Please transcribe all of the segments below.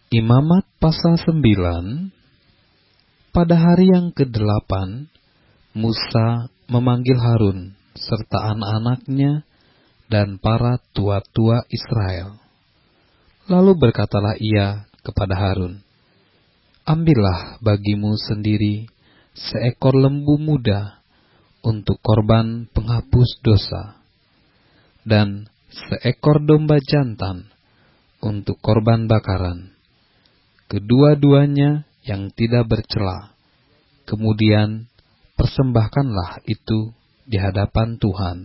Imamat pasal 9. Pada hari yang ke-8, Musa memanggil Harun serta anak-anaknya dan para tua-tua Israel. Lalu berkatalah ia kepada Harun, "Ambillah bagimu sendiri seekor lembu muda untuk korban penghapus dosa, dan seekor domba jantan untuk korban bakaran, kedua-duanya yang tidak bercela. Kemudian persembahkanlah itu di hadapan Tuhan.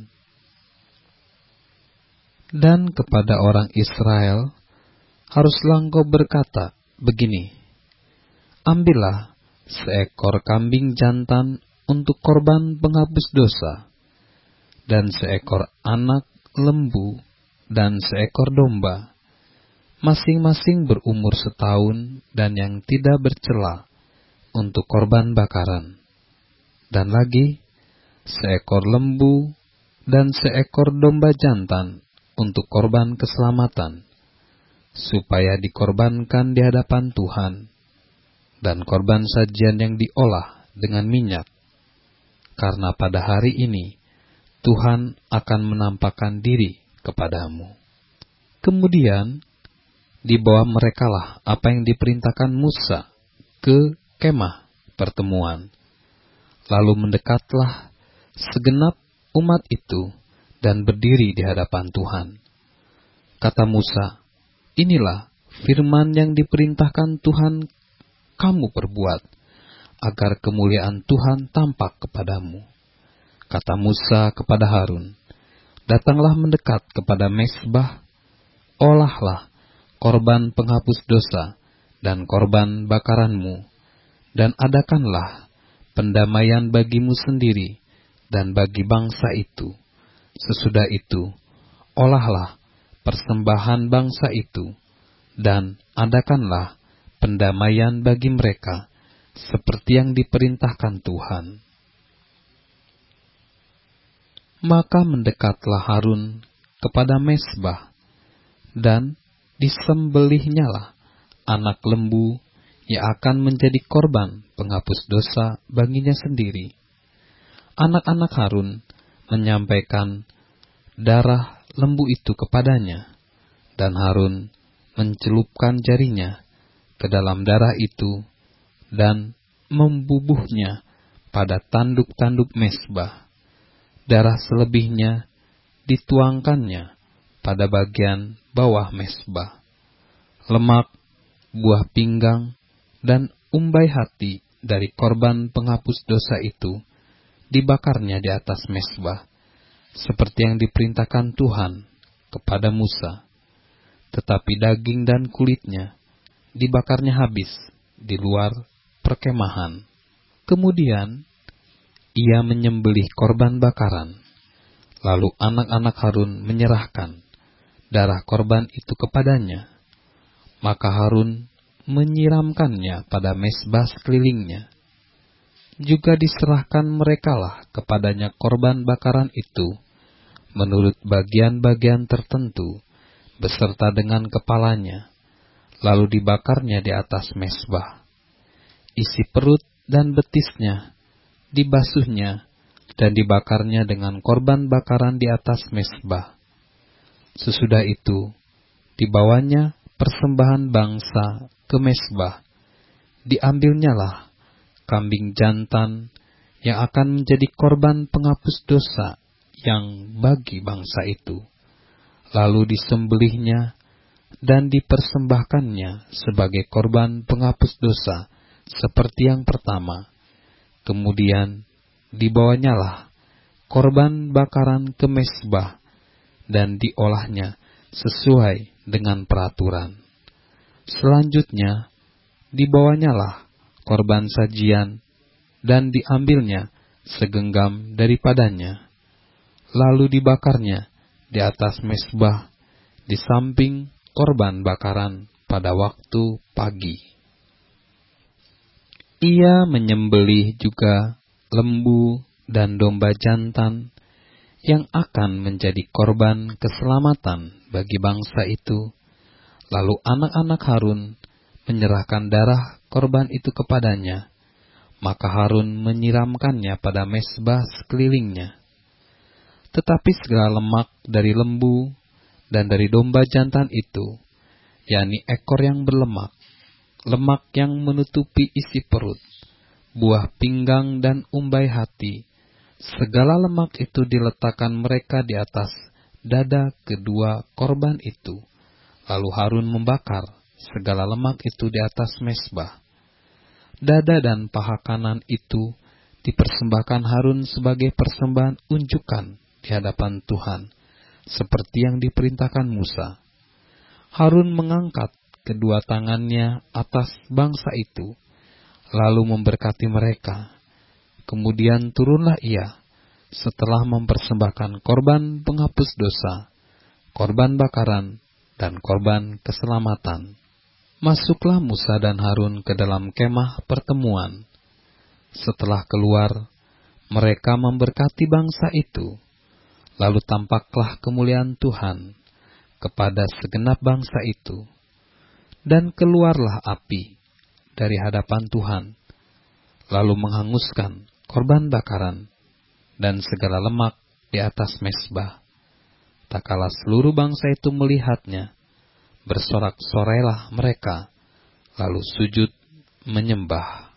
Dan kepada orang Israel haruslah engkau berkata begini, ambillah seekor kambing jantan untuk korban penghapus dosa, dan seekor anak lembu, dan seekor domba, masing-masing berumur setahun dan yang tidak bercela, untuk korban bakaran. Dan lagi, seekor lembu dan seekor domba jantan untuk korban keselamatan, supaya dikorbankan di hadapan Tuhan, dan korban sajian yang diolah dengan minyak, karena pada hari ini Tuhan akan menampakkan diri kepadamu." Kemudian dibawa merekalah apa yang diperintahkan Musa ke kemah pertemuan. Lalu mendekatlah segenap umat itu dan berdiri di hadapan Tuhan. Kata Musa, "Inilah firman yang diperintahkan Tuhan kamu perbuat, agar kemuliaan Tuhan tampak kepadamu." Kata Musa kepada Harun, "Datanglah mendekat kepada mezbah, olahlah korban penghapus dosa dan korban bakaranmu, dan adakanlah pendamaian bagimu sendiri dan bagi bangsa itu. Sesudah itu, olahlah persembahan bangsa itu, dan adakanlah pendamaian bagi mereka, seperti yang diperintahkan Tuhan." Maka mendekatlah Harun kepada mezbah, dan disembelihnyalah anak lembu yang akan menjadi korban penghapus dosa baginya sendiri. Anak-anak Harun menyampaikan darah lembu itu kepadanya, dan Harun mencelupkan jarinya ke dalam darah itu dan membubuhnya pada tanduk-tanduk mezbah. Darah selebihnya dituangkannya pada bagian bawah mezbah. Lemak, buah pinggang, dan umbai hati dari korban penghapus dosa itu dibakarnya di atas mezbah, seperti yang diperintahkan Tuhan kepada Musa. Tetapi daging dan kulitnya dibakarnya habis di luar perkemahan. Kemudian ia menyembelih korban bakaran. Lalu anak-anak Harun menyerahkan darah korban itu kepadanya. Maka Harun menyiramkannya pada mezbah sekelilingnya. Juga diserahkan merekalah kepadanya korban bakaran itu, menurut bagian-bagian tertentu, beserta dengan kepalanya, lalu dibakarnya di atas mezbah. Isi perut dan betisnya dibasuhnya, dan dibakarnya dengan korban bakaran di atas mezbah. Sesudah itu, dibawanya persembahan bangsa ke mezbah. Diambilnyalah kambing jantan yang akan menjadi korban penghapus dosa yang bagi bangsa itu. Lalu disembelihnya dan dipersembahkannya sebagai korban penghapus dosa seperti yang pertama. Kemudian dibawanyalah korban bakaran ke mezbah dan diolahnya sesuai dengan peraturan. Selanjutnya, dibawanyalah korban sajian dan diambilnya segenggam daripadanya, lalu dibakarnya di atas mezbah di samping korban bakaran pada waktu pagi. Ia menyembelih juga lembu dan domba jantan yang akan menjadi korban keselamatan bagi bangsa itu. Lalu anak-anak Harun menyerahkan darah korban itu kepadanya, maka Harun menyiramkannya pada mezbah sekelilingnya. Tetapi segala lemak dari lembu dan dari domba jantan itu, yakni ekor yang berlemak, lemak yang menutupi isi perut, buah pinggang dan umbai hati, segala lemak itu diletakkan mereka di atas dada kedua korban itu. Lalu Harun membakar segala lemak itu di atas mezbah. Dada dan paha kanan itu dipersembahkan Harun sebagai persembahan unjukan di hadapan Tuhan, seperti yang diperintahkan Musa. Harun mengangkat kedua tangannya atas bangsa itu, lalu memberkati mereka. Kemudian turunlah ia, setelah mempersembahkan korban penghapus dosa, korban bakaran, dan korban keselamatan. Masuklah Musa dan Harun ke dalam kemah pertemuan. Setelah keluar, mereka memberkati bangsa itu. Lalu tampaklah kemuliaan Tuhan kepada segenap bangsa itu. Dan keluarlah api dari hadapan Tuhan, lalu menghanguskan korban bakaran dan segala lemak di atas mezbah. Tak kala seluruh bangsa itu melihatnya, bersorak-sorailah mereka, lalu sujud menyembah.